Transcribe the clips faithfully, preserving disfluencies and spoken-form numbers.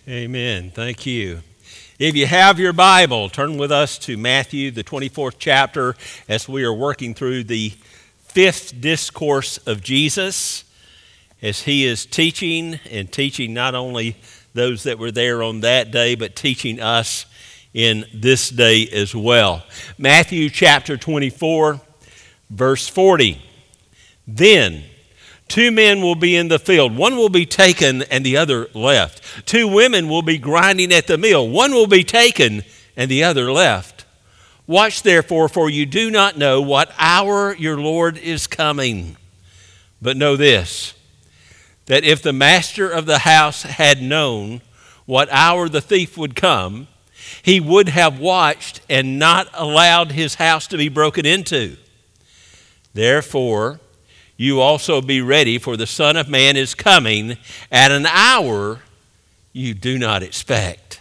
Amen. Thank you. If you have your Bible, turn with us to Matthew, the twenty-fourth chapter, as we are working through the fifth discourse of Jesus, as he is teaching and teaching not only those that were there on that day, but teaching us in this day as well. Matthew chapter twenty-four, verse forty. Then two men will be in the field. One will be taken and the other left. Two women will be grinding at the mill. One will be taken and the other left. Watch therefore, for you do not know what hour your Lord is coming. But know this, that if the master of the house had known what hour the thief would come, he would have watched and not allowed his house to be broken into. Therefore, you also be ready, for the Son of Man is coming at an hour you do not expect.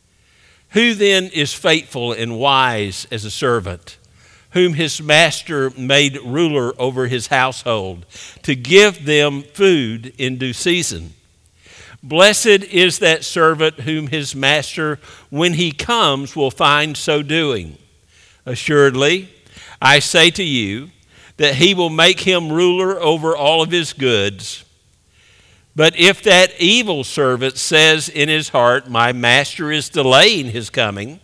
Who then is faithful and wise as a servant, whom his master made ruler over his household, to give them food in due season? Blessed is that servant whom his master, when he comes, will find so doing. Assuredly, I say to you, that he will make him ruler over all of his goods. But if that evil servant says in his heart, my master is delaying his coming,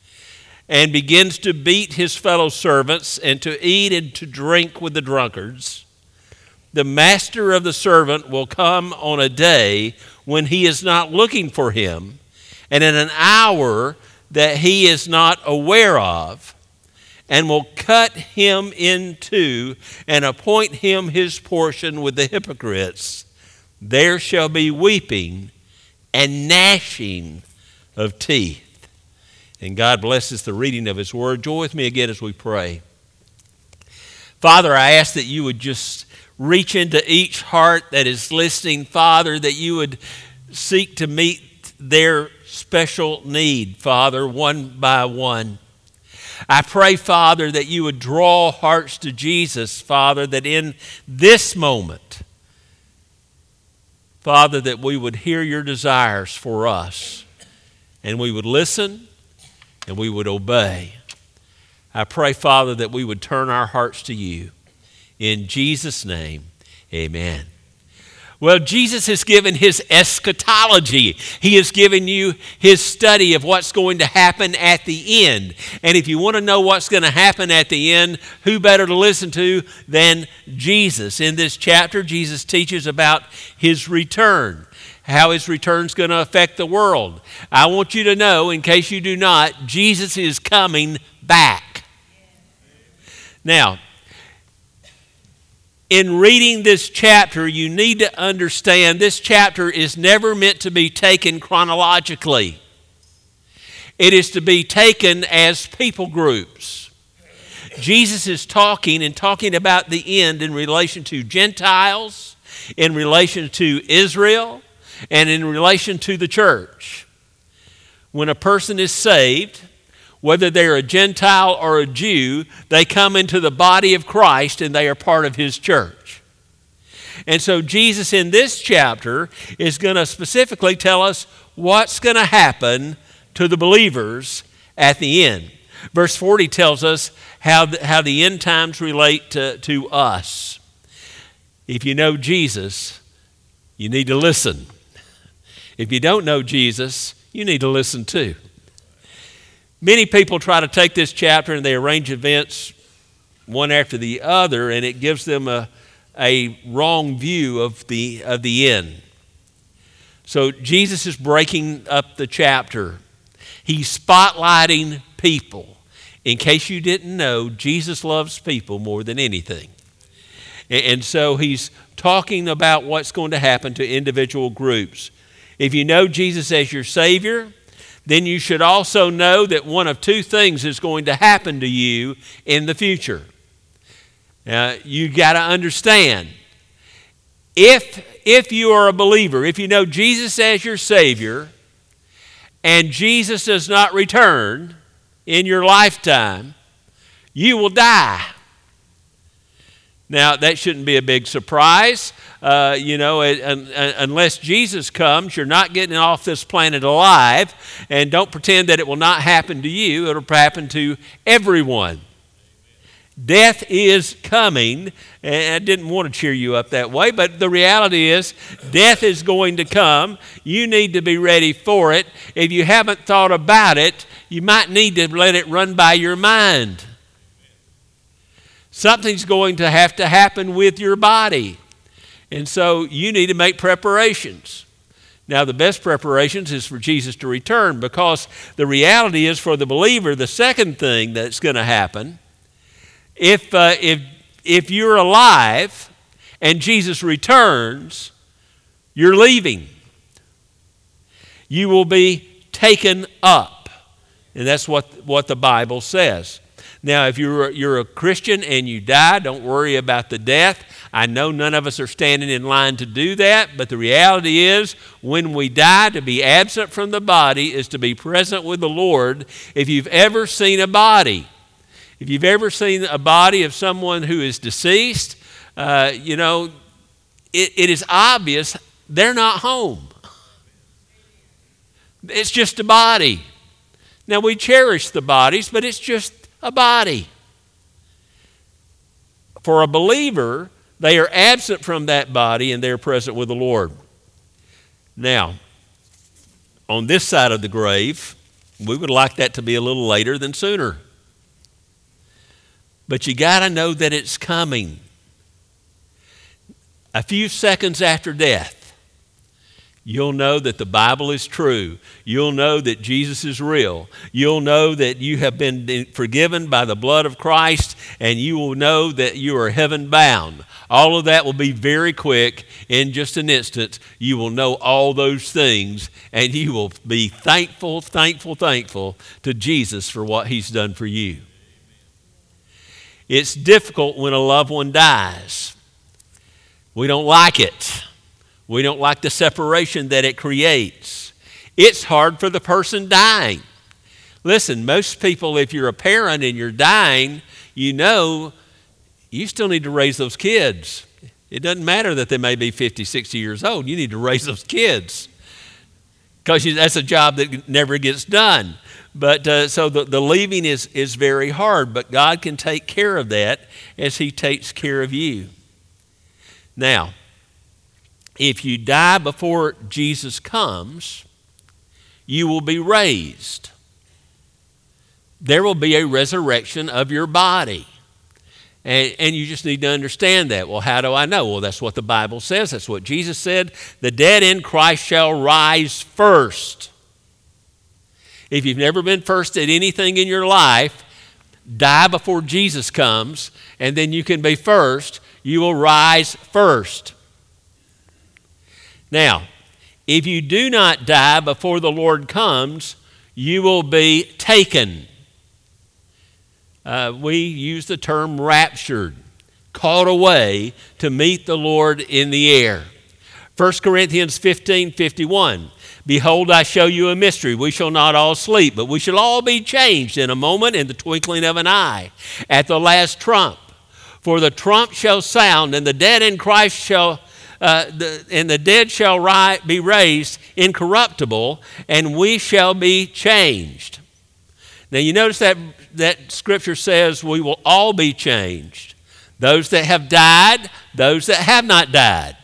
and begins to beat his fellow servants and to eat and to drink with the drunkards, the master of the servant will come on a day when he is not looking for him, and in an hour that he is not aware of, and will cut him in two and appoint him his portion with the hypocrites. There shall be weeping and gnashing of teeth. And God blesses the reading of his word. Join with me again as we pray. Father, I ask that you would just reach into each heart that is listening, Father, that you would seek to meet their special need, Father, one by one. I pray, Father, that you would draw hearts to Jesus, Father, that in this moment, Father, that we would hear your desires for us, and we would listen, and we would obey. I pray, Father, that we would turn our hearts to you. In Jesus' name, amen. Well, Jesus has given his eschatology. He has given you his study of what's going to happen at the end. And if you want to know what's going to happen at the end, who better to listen to than Jesus? In this chapter, Jesus teaches about his return, how his return is going to affect the world. I want you to know, in case you do not, Jesus is coming back. Now, in reading this chapter, you need to understand this chapter is never meant to be taken chronologically. It is to be taken as people groups. Jesus is talking and talking about the end in relation to Gentiles, in relation to Israel, and in relation to the church. When a person is saved, whether they're a Gentile or a Jew, they come into the body of Christ and they are part of his church. And so Jesus in this chapter is going to specifically tell us what's going to happen to the believers at the end. Verse forty tells us how the, how the end times relate to, to us. If you know Jesus, you need to listen. If you don't know Jesus, you need to listen too. Many people try to take this chapter and they arrange events one after the other, and it gives them a, a wrong view of the, of the end. So Jesus is breaking up the chapter. He's spotlighting people. In case you didn't know, Jesus loves people more than anything. And, and so he's talking about what's going to happen to individual groups. If you know Jesus as your Savior, then you should also know that one of two things is going to happen to you in the future. Now, you got to understand, if, if you are a believer, if you know Jesus as your Savior, and Jesus does not return in your lifetime, you will die. Now, that shouldn't be a big surprise. Uh, you know, it, un, un, unless Jesus comes, you're not getting off this planet alive. And don't pretend that it will not happen to you. It'll happen to everyone. Death is coming. And I didn't want to cheer you up that way, but the reality is death is going to come. You need to be ready for it. If you haven't thought about it, you might need to let it run by your mind. Something's going to have to happen with your body. And so you need to make preparations. Now, the best preparations is for Jesus to return, because the reality is for the believer, the second thing that's going to happen, if, uh, if, if you're alive and Jesus returns, you're leaving. You will be taken up. And that's what, what the Bible says. Now, if you're, you're a Christian and you die, don't worry about the death. I know none of us are standing in line to do that, but the reality is when we die, to be absent from the body is to be present with the Lord. If you've ever seen a body, if you've ever seen a body of someone who is deceased, uh, you know, it, it is obvious they're not home. It's just a body. Now, we cherish the bodies, but it's just a body. For a believer, they are absent from that body and they're present with the Lord. Now, on this side of the grave, we would like that to be a little later than sooner. But you got to know that it's coming. A few seconds after death, you'll know that the Bible is true. You'll know that Jesus is real. You'll know that you have been forgiven by the blood of Christ, and you will know that you are heaven bound. All of that will be very quick. In just an instant, you will know all those things, and you will be thankful, thankful, thankful to Jesus for what he's done for you. It's difficult when a loved one dies. We don't like it. We don't like the separation that it creates. It's hard for the person dying. Listen, most people, if you're a parent and you're dying, you know you still need to raise those kids. It doesn't matter that they may be fifty, sixty years old. You need to raise those kids, because that's a job that never gets done. But uh, so the, the leaving is, is very hard, but God can take care of that as he takes care of you. Now, if you die before Jesus comes, you will be raised. There will be a resurrection of your body. And, and you just need to understand that. Well, how do I know? Well, that's what the Bible says. That's what Jesus said. The dead in Christ shall rise first. If you've never been first at anything in your life, die before Jesus comes, and then you can be first. You will rise first. Now, if you do not die before the Lord comes, you will be taken. Uh, we use the term raptured, caught away to meet the Lord in the air. First Corinthians fifteen fifty-one. Behold, I show you a mystery. We shall not all sleep, but we shall all be changed in a moment, in the twinkling of an eye, at the last trump. For the trump shall sound, and the dead in Christ shall Uh, the, and the dead shall ri- be raised incorruptible, and we shall be changed. Now you notice that, that scripture says we will all be changed. Those that have died, those that have not died.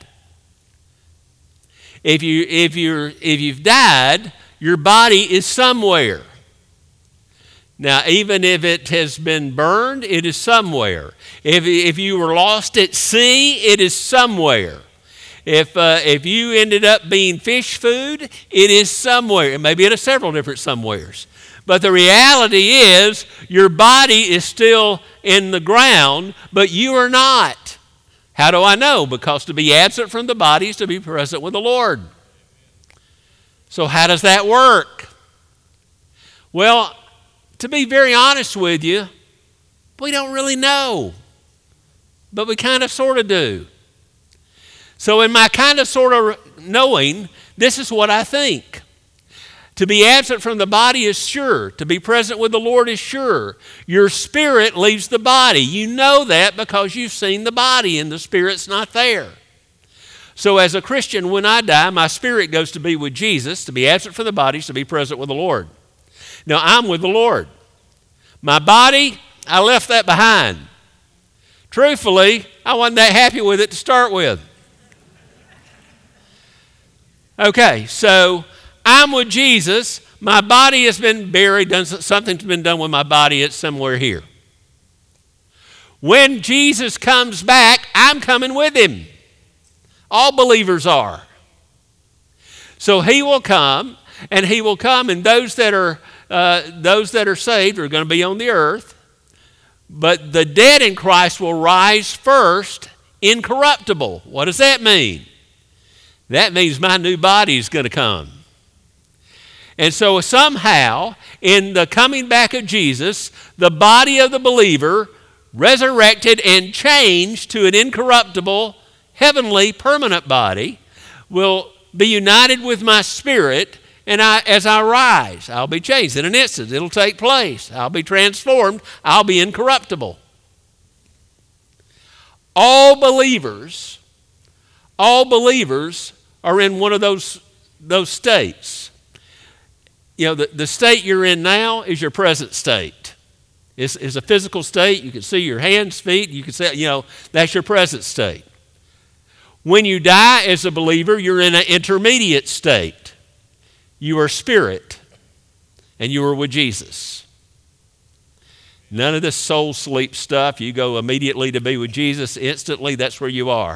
If, you, if, you're, if you've died, your body is somewhere. Now, even if it has been burned, it is somewhere. If, if you were lost at sea, it is somewhere. If uh, if you ended up being fish food, it is somewhere. It may be at a several different somewheres. But the reality is your body is still in the ground, but you are not. How do I know? Because to be absent from the body is to be present with the Lord. So how does that work? Well, to be very honest with you, we don't really know. But we kind of sort of do. So in my kind of sort of knowing, this is what I think. To be absent from the body is sure. To be present with the Lord is sure. Your spirit leaves the body. You know that because you've seen the body and the spirit's not there. So as a Christian, when I die, my spirit goes to be with Jesus. To be absent from the body is to be present with the Lord. Now, I'm with the Lord. My body, I left that behind. Truthfully, I wasn't that happy with it to start with. Okay, so I'm with Jesus. My body has been buried. Done, something's been done with my body. It's somewhere here. When Jesus comes back, I'm coming with him. All believers are. So he will come, and he will come, and those that are uh, those that are saved are going to be on the earth. But the dead in Christ will rise first, incorruptible. What does that mean? That means my new body is going to come. And so somehow, in the coming back of Jesus, the body of the believer, resurrected and changed to an incorruptible, heavenly, permanent body, will be united with my spirit, and I, as I rise, I'll be changed. In an instant, it'll take place. I'll be transformed. I'll be incorruptible. All believers, all believers are in one of those, those states. You know, the, the state you're in now is your present state. It's, it's a physical state. You can see your hands, feet. You can see, you know, that's your present state. When you die as a believer, you're in an intermediate state. You are spirit, and you are with Jesus. None of this soul sleep stuff. You go immediately to be with Jesus. Instantly, that's where you are.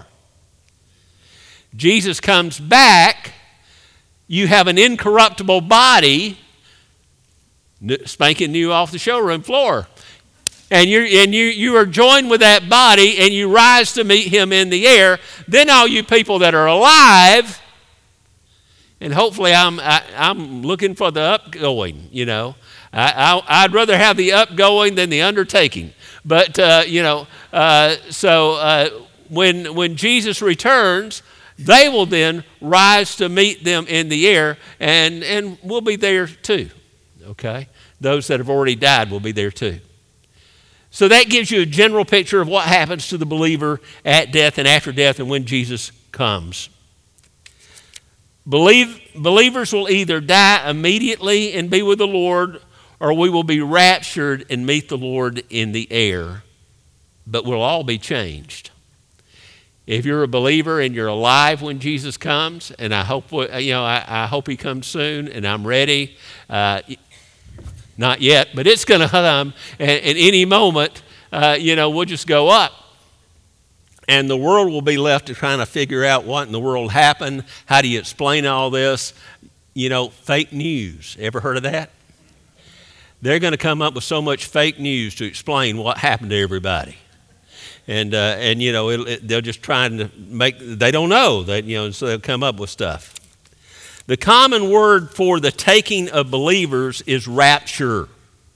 Jesus comes back. You have an incorruptible body, spanking new off the showroom floor. And, you're, and you, you are joined with that body, and you rise to meet him in the air. Then all you people that are alive, and hopefully I'm, I, I'm looking for the upgoing, you know. I, I, I'd rather have the upgoing than the undertaking. But, uh, you know, uh, so uh, when, when Jesus returns, they will then rise to meet them in the air, and, and we'll be there too, okay? Those that have already died will be there too. So that gives you a general picture of what happens to the believer at death and after death and when Jesus comes. Believe, believers will either die immediately and be with the Lord, or we will be raptured and meet the Lord in the air. But we'll all be changed. If you're a believer and you're alive when Jesus comes, and I hope you know I, I hope he comes soon, and I'm ready. Uh, not yet, but it's going to come. And at any moment, uh, you know, we'll just go up. And the world will be left to trying to figure out what in the world happened. How do you explain all this? You know, fake news. Ever heard of that? They're going to come up with so much fake news to explain what happened to everybody. And, uh, and you know, it, it, they're just trying to make, they don't know, that, you know, so they'll come up with stuff. The common word for the taking of believers is rapture.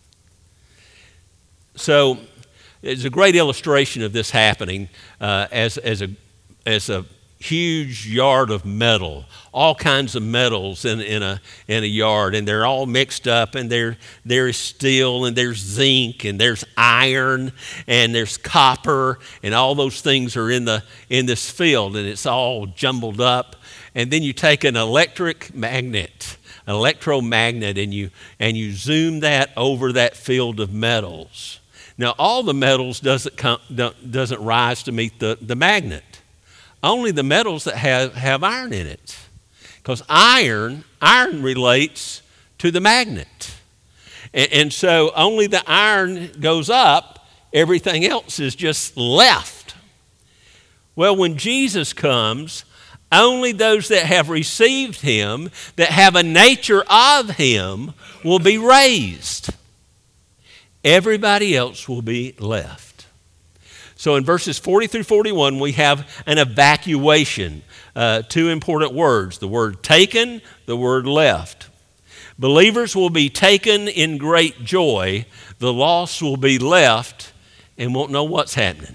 So it's a great illustration of this happening uh, as, as, a, as a huge yard of metal, all kinds of metals in, in, a, in a yard, and they're all mixed up, and there, there's steel, and there's zinc, and there's iron, and there's copper, and all those things are in, the, in this field, and it's all jumbled up. And then you take an electric magnet, an electromagnet, and you, and you zoom that over that field of metals. Now, all the metals doesn't, come, doesn't rise to meet the, the magnet. Only the metals that have, have iron in it. Because iron, iron relates to the magnet. And, and so only the iron goes up, everything else is just left. Well, when Jesus comes, only those that have received him, that have a nature of him, will be raised. Everybody else will be left. So in verses forty through forty-one, we have an evacuation. Uh, two important words, the word taken, the word left. Believers will be taken in great joy. The lost will be left and won't know what's happening.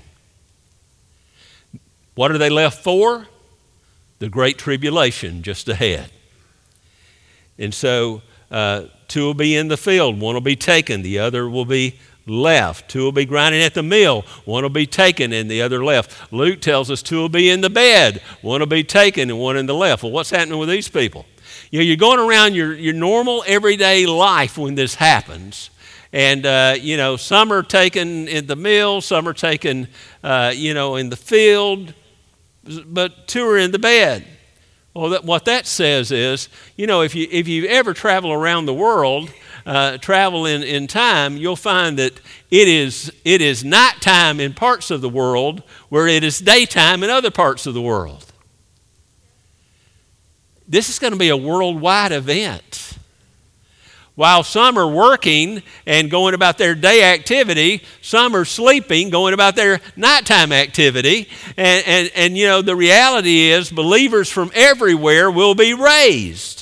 What are they left for? The great tribulation just ahead. And so uh, two will be in the field, one will be taken, the other will be left. Two will be grinding at the mill, one will be taken and the other left. Luke tells us two will be in the bed, one will be taken and one in the left. Well, what's happening with these people? You know, you're going around your, your normal everyday life when this happens. And, uh, you know, some are taken in the mill, some are taken, uh, you know, in the field, but two are in the bed. Well, that, what that says is, you know, if you if you ever travel around the world, uh, travel in, in time, you'll find that it is it is nighttime in parts of the world where it is daytime in other parts of the world. This is going to be a worldwide event. While some are working and going about their day activity, some are sleeping, going about their nighttime activity. And, and, and you know, the reality is believers from everywhere will be raised.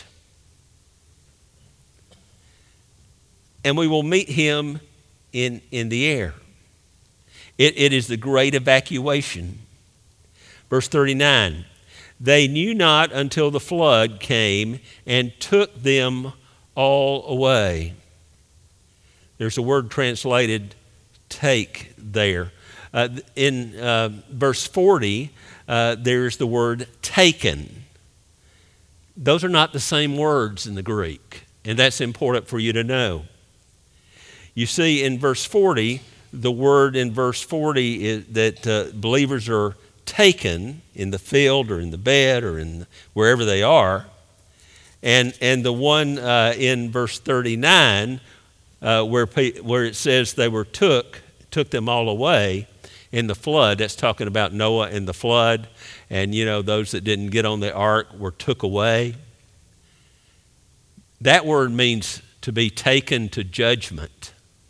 And we will meet him in, in the air. It, it is the great evacuation. Verse thirty-nine, they knew not until the flood came and took them all away. There's a word translated take there. Uh, in uh, verse forty, uh, there's the word taken. Those are not the same words in the Greek, and that's important for you to know. You see, in verse forty, the word in verse forty is that uh, believers are taken in the field or in the bed or in wherever they are. And and the one uh, in verse thirty-nine, uh, where where it says they were took, took them all away in the flood, that's talking about Noah and the flood. And, you know, those that didn't get on the ark were took away. That word means to be taken to judgment.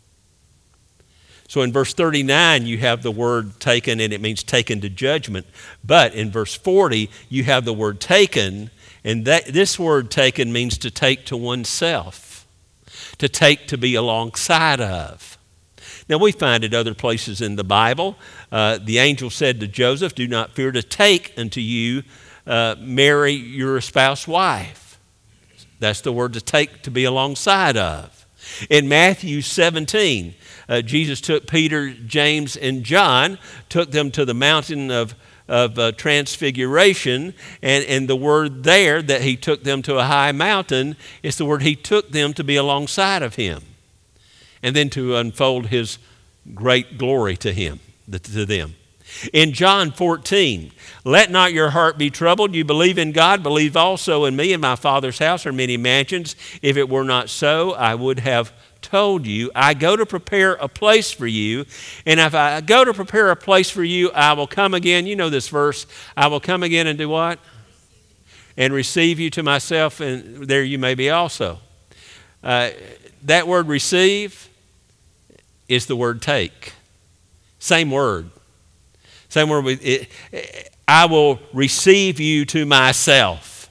So in verse thirty-nine, you have the word taken, and it means taken to judgment. But in verse forty, you have the word taken. And that, this word taken means to take to oneself, to take to be alongside of. Now we find it other places in the Bible. Uh, the angel said to Joseph, do not fear to take unto you uh, Mary, your espoused wife. That's the word to take, to be alongside of. In Matthew seventeen, uh, Jesus took Peter, James, and John, took them to the mountain of of uh, transfiguration, and, and the word there that he took them to a high mountain is the word he took them to be alongside of him and then to unfold his great glory to him, to them. In John fourteen, let not your heart be troubled. You believe in God, believe also in me. In my Father's house are many mansions. If it were not so, I would have told you, I go to prepare a place for you, and if I go to prepare a place for you, I will come again. You know this verse. I will come again and do what? And receive you to myself, and there you may be also. Uh, that word receive is the word take. Same word. Same word. With it, I will receive you to myself.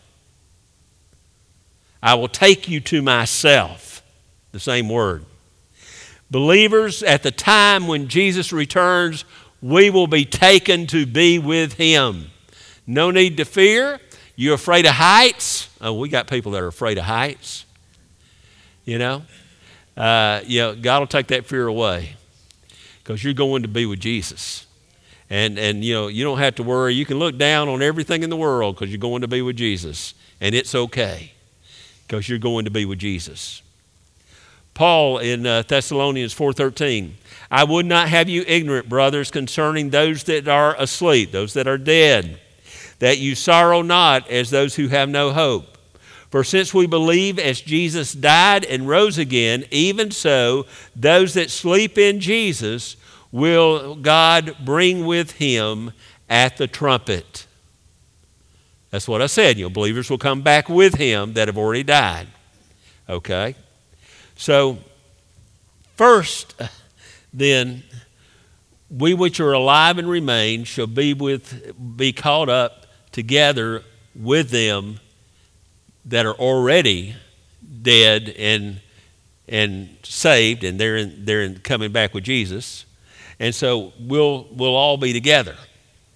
I will take you to myself. The same word. Believers, at the time when Jesus returns, we will be taken to be with him. No need to fear. You afraid of heights? Oh, we got people that are afraid of heights. You know? Uh, you know, God will take that fear away because you're going to be with Jesus. And, and, you know, you don't have to worry. You can look down on everything in the world because you're going to be with Jesus. And it's okay because you're going to be with Jesus. Paul in uh, Thessalonians four thirteen, I would not have you ignorant, brothers, concerning those that are asleep, those that are dead, that you sorrow not as those who have no hope. For since we believe as Jesus died and rose again, even so those that sleep in Jesus will God bring with him at the trumpet. That's what I said. You know, believers will come back with him that have already died. Okay? So, first, then, we which are alive and remain shall be with, be caught up together with them that are already dead and and saved, and they're in, they're in coming back with Jesus, and so we'll we'll all be together.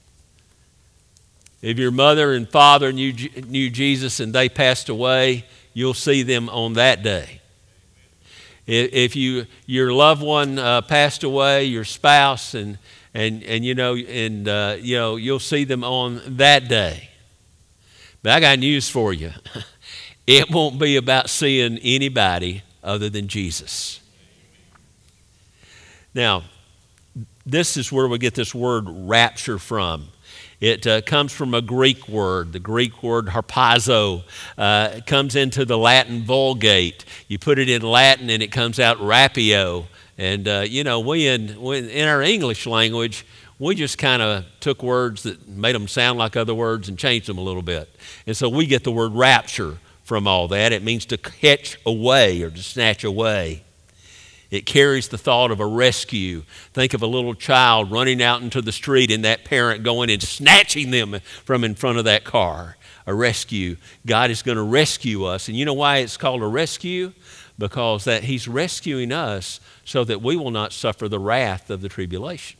If your mother and father knew knew Jesus and they passed away, you'll see them on that day. If you your loved one uh, passed away, your spouse, and and and you know and uh, you know you'll see them on that day. But I got news for you. It won't be about seeing anybody other than Jesus. Now, this is where we get this word rapture from. It uh, comes from a Greek word, the Greek word harpazo. Uh, it comes into the Latin Vulgate. You put it in Latin and it comes out rapio. And, uh, you know, we in, we in our English language, we just kind of took words that made them sound like other words and changed them a little bit. And so we get the word rapture from all that. It means to catch away or to snatch away. It carries the thought of a rescue. Think of a little child running out into the street and that parent going and snatching them from in front of that car. A rescue. God is going to rescue us. And you know why it's called a rescue? Because that He's rescuing us so that we will not suffer the wrath of the tribulation.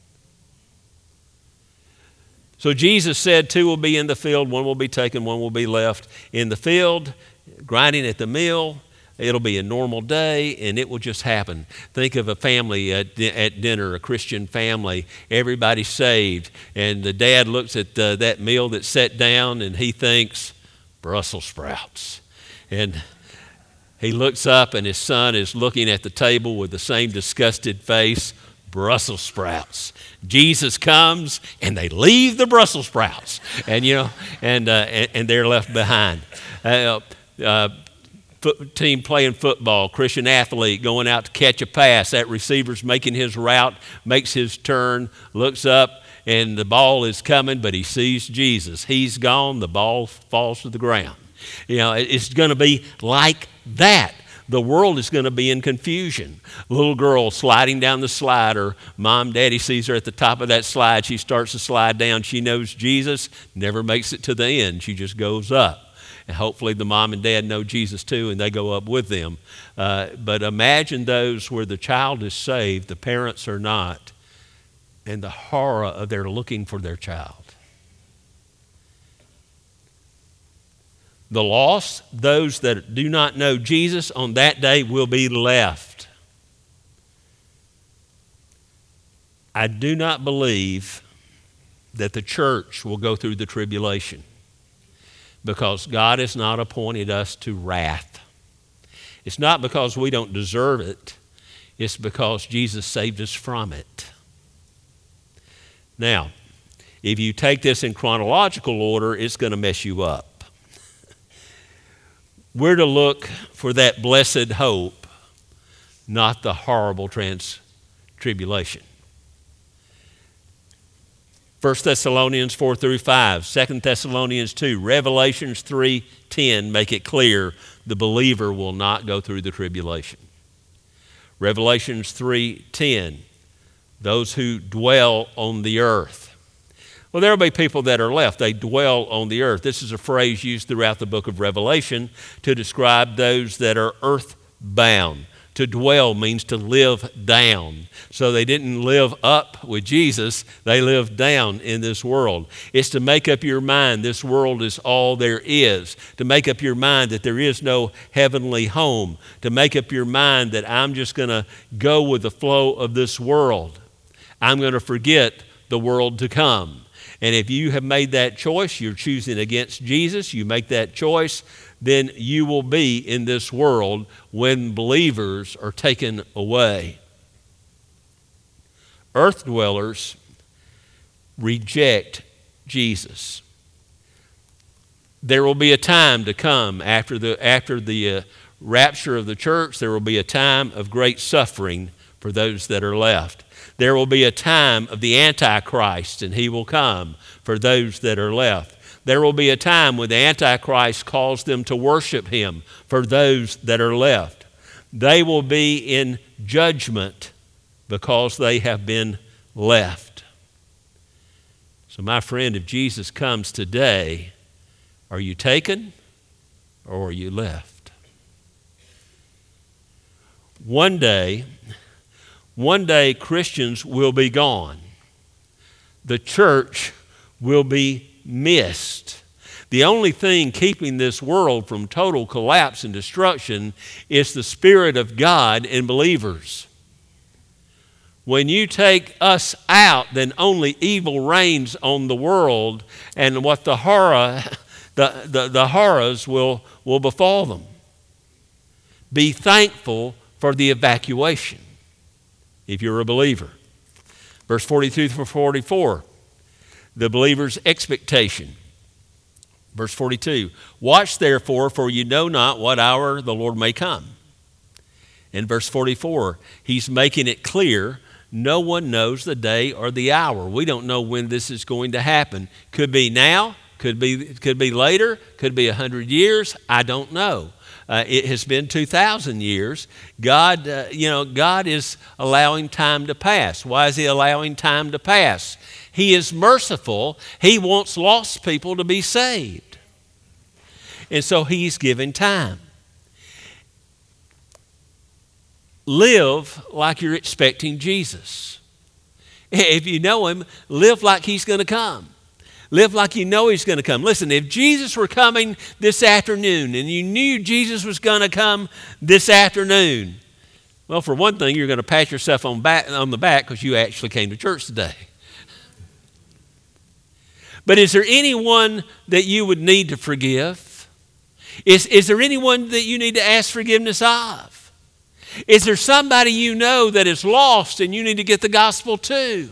So Jesus said two will be in the field, one will be taken, one will be left in the field, grinding at the mill. It'll be a normal day, and it will just happen. Think of a family at, di- at dinner, a Christian family, everybody saved, and the dad looks at uh, that meal that's set down, and he thinks, Brussels sprouts. And he looks up, and his son is looking at the table with the same disgusted face, Brussels sprouts. Jesus comes, and they leave the Brussels sprouts, and you know, and uh, and, and they're left behind. Uh, uh, Foot, team playing football, Christian athlete going out to catch a pass. That receiver's making his route, makes his turn, looks up, and the ball is coming, but he sees Jesus. He's gone. The ball falls to the ground. You know, it's going to be like that. The world is going to be in confusion. Little girl sliding down the slide, or mom, daddy sees her at the top of that slide. She starts to slide down. She knows Jesus, never makes it to the end. She just goes up. And hopefully the mom and dad know Jesus too, and they go up with them. Uh, but imagine those where the child is saved, the parents are not, and the horror of their looking for their child. The lost, those that do not know Jesus on that day will be left. I do not believe that the church will go through the tribulation, because God has not appointed us to wrath. It's not because we don't deserve it. It's because Jesus saved us from it. Now, if you take this in chronological order, it's going to mess you up. We're to look for that blessed hope, not the horrible trans-tribulation. First Thessalonians four through five, Second Thessalonians two, Revelations three ten make it clear the believer will not go through the tribulation. Revelations three ten, those who dwell on the earth. Well, there will be people that are left. They dwell on the earth. This is a phrase used throughout the book of Revelation to describe those that are earthbound. To dwell means to live down. So they didn't live up with Jesus, they lived down in this world. It's to make up your mind this world is all there is. To make up your mind that there is no heavenly home. To make up your mind that I'm just going to go with the flow of this world. I'm going to forget the world to come. And if you have made that choice, you're choosing against Jesus, you make that choice, then you will be in this world when believers are taken away. Earth dwellers reject Jesus. There will be a time to come after the, after the uh, rapture of the church. There will be a time of great suffering for those that are left. There will be a time of the Antichrist, and he will come for those that are left. There will be a time when the Antichrist calls them to worship him for those that are left. They will be in judgment because they have been left. So my friend, if Jesus comes today, are you taken or are you left? One day, one day Christians will be gone. The church will be missed. The only thing keeping this world from total collapse and destruction is the Spirit of God in believers. When you take us out, then only evil reigns on the world, and what the horror, the, the, the horrors will, will befall them. Be thankful for the evacuation, if you're a believer. Verse forty-two through forty-four, the believer's expectation. Verse forty-two, watch therefore, for you know not what hour the Lord may come. In verse forty-four, he's making it clear no one knows the day or the hour. We don't know when this is going to happen. Could be now, could be, could be later, could be a hundred years. I don't know. Uh, it has been two thousand years. God, uh, you know, God is allowing time to pass. Why is he allowing time to pass? He is merciful. He wants lost people to be saved. And so he's giving time. Live like you're expecting Jesus. If you know him, live like he's going to come. Live like you know he's going to come. Listen, if Jesus were coming this afternoon and you knew Jesus was going to come this afternoon, well, for one thing, you're going to pat yourself on, back, on the back because you actually came to church today. But is there anyone that you would need to forgive? Is, is there anyone that you need to ask forgiveness of? Is there somebody you know that is lost and you need to get the gospel to?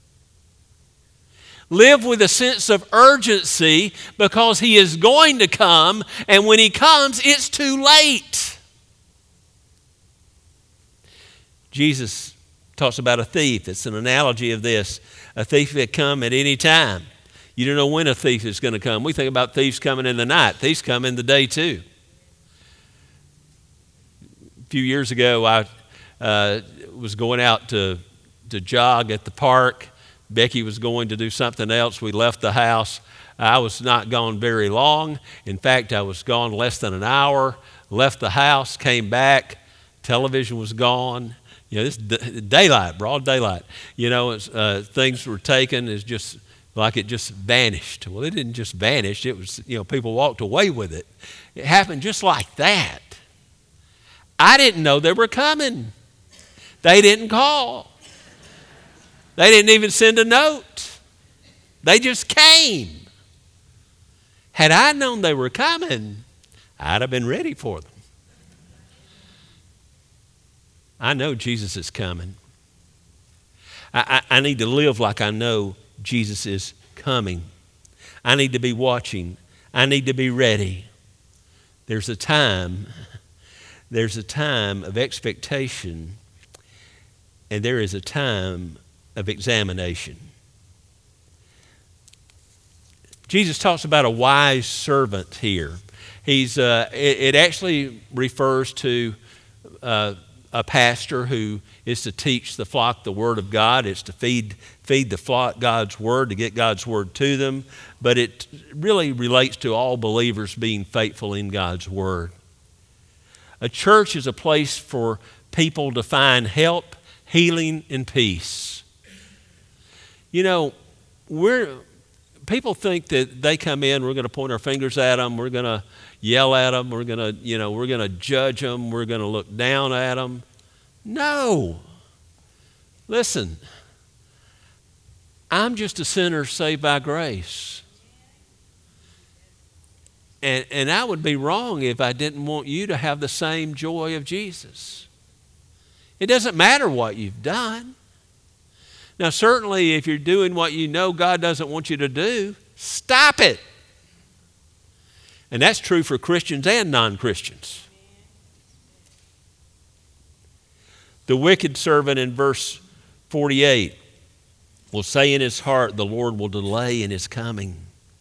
Live with a sense of urgency because he is going to come, and when he comes, it's too late. Jesus talks about a thief. It's an analogy of this. A thief that come at any time. You don't know when a thief is going to come. We think about thieves coming in the night. Thieves come in the day too. A few years ago, I uh, was going out to, to jog at the park. Becky was going to do something else. We left the house. I was not gone very long. In fact, I was gone less than an hour. Left the house, came back. Television was gone. You know, this daylight, broad daylight. You know, uh, things were taken. It's just like it just vanished. Well, it didn't just vanish. It was, you know, people walked away with it. It happened just like that. I didn't know they were coming. They didn't call. They didn't even send a note. They just came. Had I known they were coming, I'd have been ready for them. I know Jesus is coming. I, I, I need to live like I know Jesus is coming. I need to be watching. I need to be ready. There's a time, there's a time of expectation, and there is a time of examination. Jesus talks about a wise servant here. He's uh, it, it actually refers to uh, a pastor who is to teach the flock the Word of God. It's to feed feed the flock God's Word, to get God's Word to them. But it really relates to all believers being faithful in God's Word. A church is a place for people to find help, healing, and peace. You know, we're people think that they come in, we're going to point our fingers at them, we're going to yell at them, we're going to, you know, we're going to judge them, we're going to look down at them. No. Listen, I'm just a sinner saved by grace. And, and I would be wrong if I didn't want you to have the same joy of Jesus. It doesn't matter what you've done. Now, certainly, if you're doing what you know God doesn't want you to do, stop it. And that's true for Christians and non-Christians. The wicked servant in verse forty-eight will say in his heart, the Lord will delay in his coming.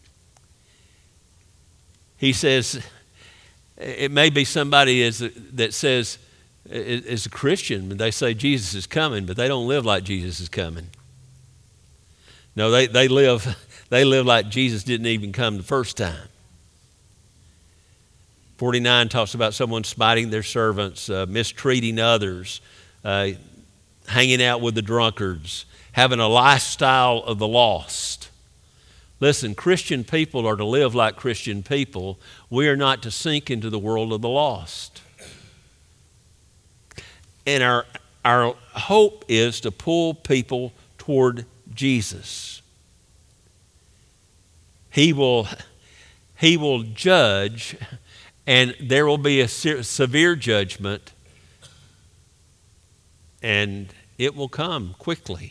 He says, it may be somebody is, that says, is a Christian, and they say Jesus is coming, but they don't live like Jesus is coming. No, they, they live they live like Jesus didn't even come the first time. forty-nine talks about someone smiting their servants, uh, mistreating others, uh, hanging out with the drunkards, having a lifestyle of the lost. Listen, Christian people are to live like Christian people. We are not to sink into the world of the lost. And our, our hope is to pull people toward Jesus. He will, he will judge, and there will be a se- severe judgment, and it will come quickly.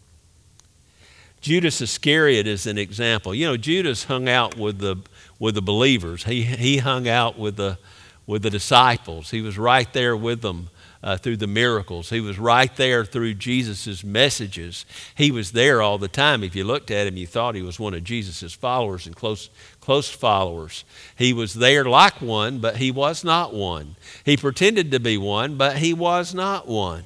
Judas Iscariot is an example. You know, Judas hung out with the with the believers. He he hung out with the with the disciples. He was right there with them uh, through the miracles. He was right there through Jesus' messages. He was there all the time. If you looked at him, you thought he was one of Jesus' followers and close close followers. He was there like one, but he was not one. He pretended to be one, but he was not one.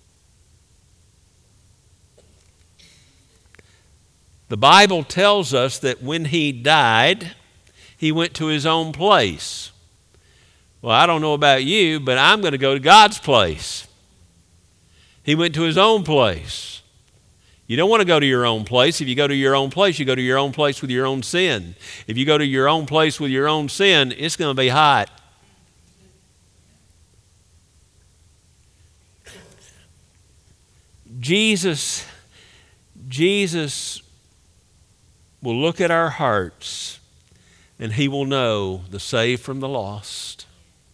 The Bible tells us that when he died, he went to his own place. Well, I don't know about you, but I'm going to go to God's place. He went to his own place. You don't want to go to your own place. If you go to your own place, you go to your own place with your own sin. If you go to your own place with your own sin, it's going to be hot. Jesus, Jesus will look at our hearts, and he will know the saved from the lost.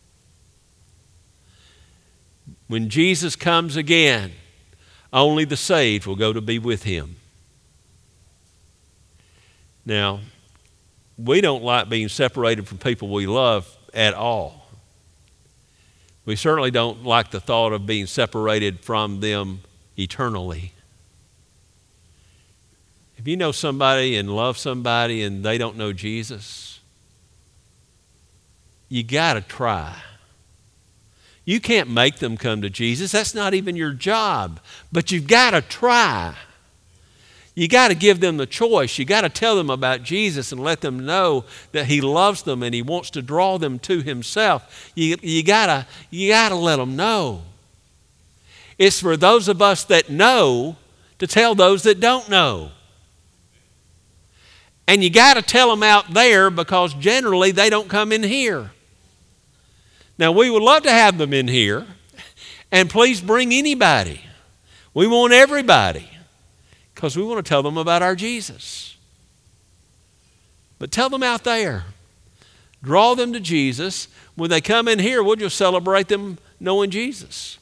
When Jesus comes again, only the saved will go to be with him. Now, we don't like being separated from people we love at all. We certainly don't like the thought of being separated from them eternally. If you know somebody and love somebody and they don't know Jesus, you got to try. You can't make them come to Jesus. That's not even your job. But you've got to try. You got to give them the choice. You got to tell them about Jesus and let them know that he loves them and he wants to draw them to himself. You, you got to, you got to let them know. It's for those of us that know to tell those that don't know. And you got to tell them out there because generally they don't come in here. Now, we would love to have them in here, and please bring anybody. We want everybody because we want to tell them about our Jesus. But tell them out there. Draw them to Jesus. When they come in here, we'll just celebrate them knowing Jesus.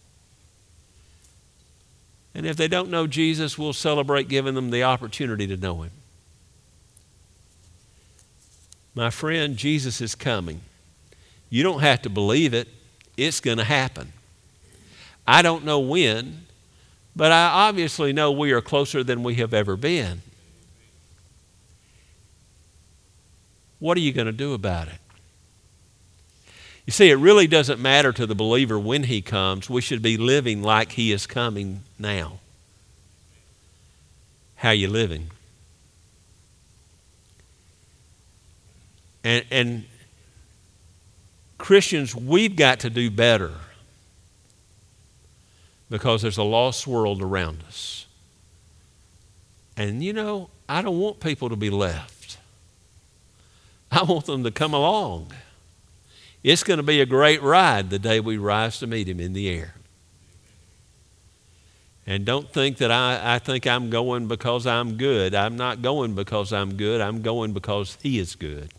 And if they don't know Jesus, we'll celebrate giving them the opportunity to know him. My friend, Jesus is coming. You don't have to believe it. It's going to happen. I don't know when, but I obviously know we are closer than we have ever been. What are you going to do about it? You see, it really doesn't matter to the believer when he comes. We should be living like he is coming now. How are you living? And, and Christians, we've got to do better because there's a lost world around us. And you know, I don't want people to be left. I want them to come along. It's going to be a great ride the day we rise to meet him in the air. And don't think that I, I think I'm going because I'm good. I'm not going because I'm good. I'm going because he is good.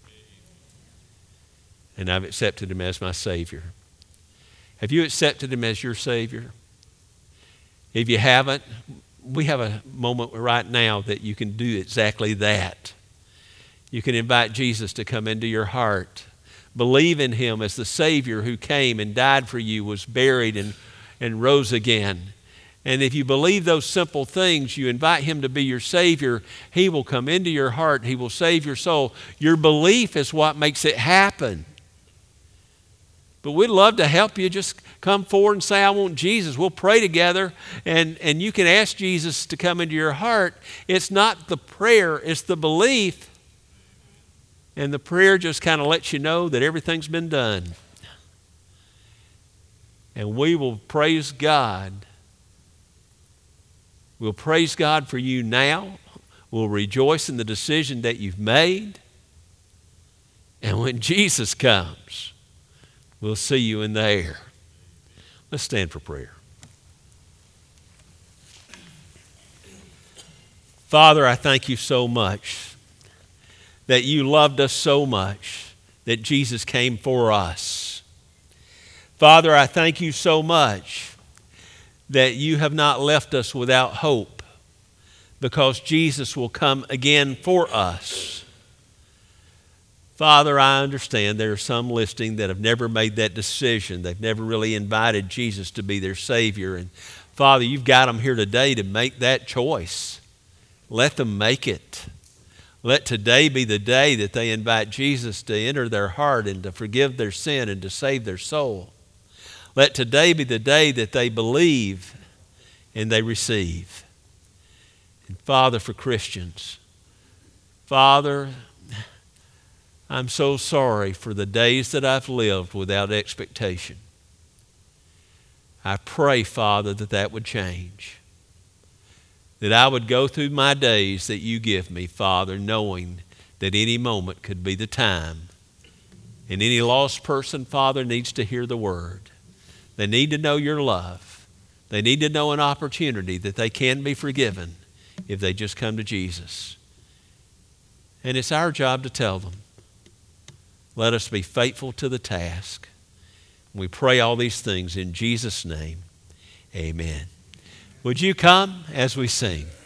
And I've accepted him as my Savior. Have you accepted him as your Savior? If you haven't, we have a moment right now that you can do exactly that. You can invite Jesus to come into your heart. Believe in him as the Savior who came and died for you, was buried and, and rose again. And if you believe those simple things, you invite him to be your Savior, he will come into your heart, he will save your soul. Your belief is what makes it happen. But we'd love to help you. Just come forward and say, I want Jesus. We'll pray together, and, and you can ask Jesus to come into your heart. It's not the prayer, it's the belief. And the prayer just kind of lets you know that everything's been done. And we will praise God. We'll praise God for you now. We'll rejoice in the decision that you've made. And when Jesus comes, we'll see you in the air. Let's stand for prayer. Father, I thank you so much that you loved us so much that Jesus came for us. Father, I thank you so much that you have not left us without hope, because Jesus will come again for us. Father, I understand there are some listening that have never made that decision. They've never really invited Jesus to be their Savior. And Father, you've got them here today to make that choice. Let them make it. Let today be the day that they invite Jesus to enter their heart and to forgive their sin and to save their soul. Let today be the day that they believe and they receive. And Father, for Christians, Father, I'm so sorry for the days that I've lived without expectation. I pray, Father, that that would change. That I would go through my days that you give me, Father, knowing that any moment could be the time. And any lost person, Father, needs to hear the word. They need to know your love. They need to know an opportunity that they can be forgiven if they just come to Jesus. And it's our job to tell them. Let us be faithful to the task. We pray all these things in Jesus' name. Amen. Would you come as we sing?